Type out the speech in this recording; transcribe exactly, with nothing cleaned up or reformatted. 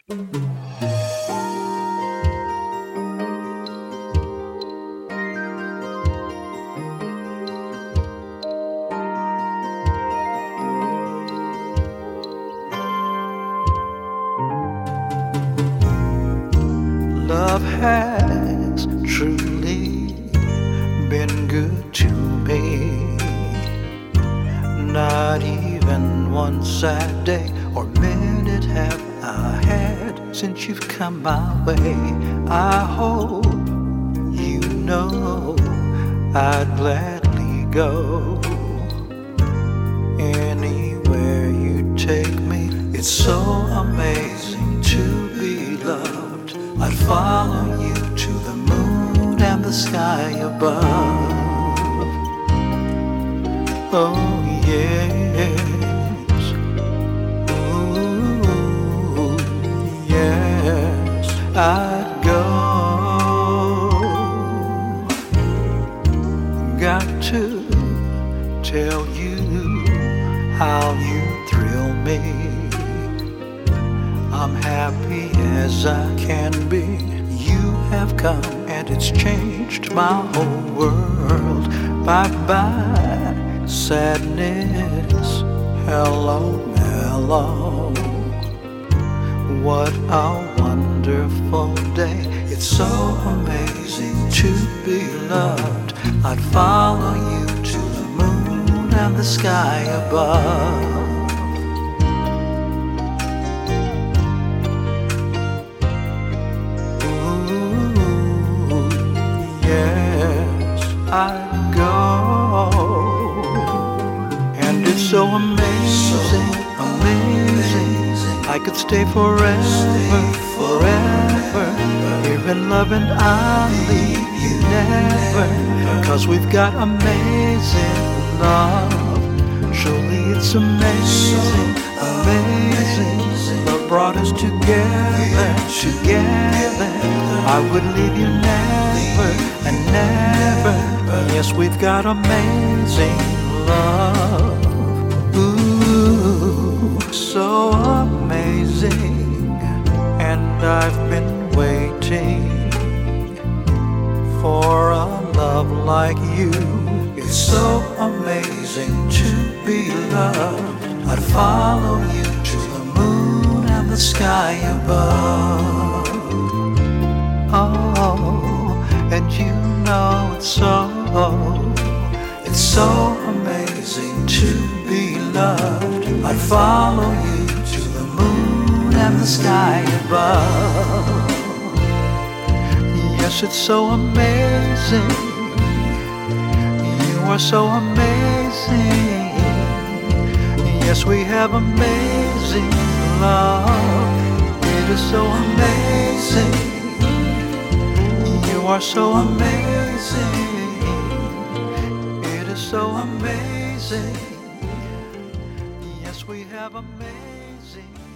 Love has truly been good to me. Not even one sad day or minute have I had since you've come my way. I hope you know I'd gladly go anywhere you take me. It's so amazing to be loved. I'd follow you to the moon and the sky above. Oh yes, ooh, yes, I'd go. Got to tell you how you thrill me. I'm happy as I can be. You have come and it's changed my whole world. Bye-bye, sadness. Hello, mellow. What a wonderful day. It's so amazing to be loved. I'd follow you to the moon and the sky above. I'd go. And it's so amazing, amazing. I could stay forever, forever. Here in love and I'll leave you never. Cause we've got amazing love. Surely it's amazing, amazing. Love brought us together, together. I would leave you never and never. Yes, we've got amazing love. Ooh, so amazing. And I've been waiting for a love like you. It's so amazing to be loved. I'd follow you to the moon and the sky above. Oh, and you know it's so, it's so amazing to be loved. I'd follow you to the moon and the sky above. Yes, it's so amazing. You are so amazing. Yes, we have amazing love. It is so amazing. You are so amazing. It is so amazing. Yes, we have amazing.